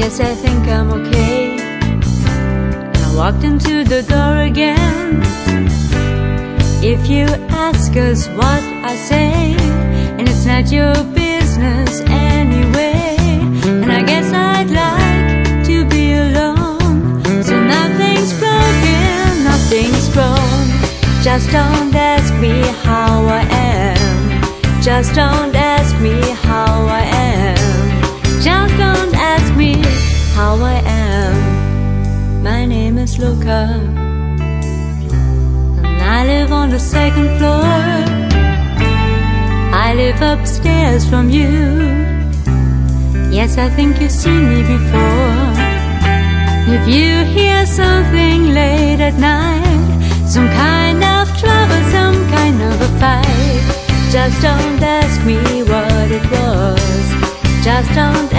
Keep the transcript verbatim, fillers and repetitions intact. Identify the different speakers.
Speaker 1: Yes, I think I'm okay. I walked into the door again. If you ask us what I say, and it's not your business anyway, and I guess I'd like to be alone. So nothing's broken, nothing's wrong. Just don't ask me how I am. Just don't ask me how I am. Just don't ask me how I am. My name is Luca, and I live on the second floor. I live upstairs from you. Yes, I think you've seen me before. If you hear something late at night, some kind of trouble, some kind of a fight, just don't ask me what it was. Just don't